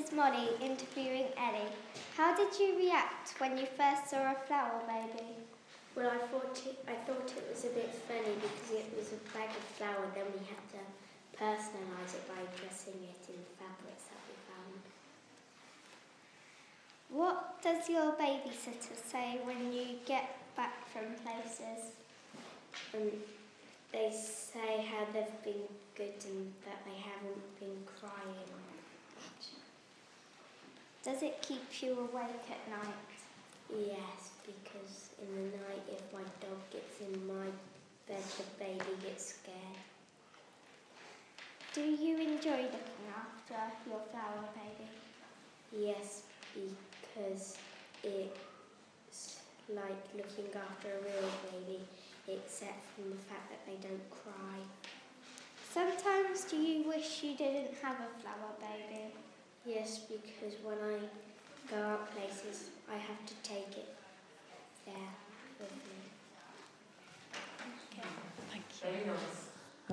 is Molly interviewing Ellie. How did you react when you first saw a flower baby? Well, I thought it was a bit funny because it was a bag of flour. Then we had to personalise it by dressing it in fabrics that we found. What does your babysitter say when you get back from places? They say how they've been good and that they haven't been crying much. Does it keep you awake at night? Yes, because in the night if my dog gets in my bed, the baby gets scared. Do you enjoy looking after your flower baby? Yes, because it's like looking after a real baby, except from the fact that they don't cry. Sometimes do you wish you didn't have a flower baby? Yes, because when I go out places, I have to take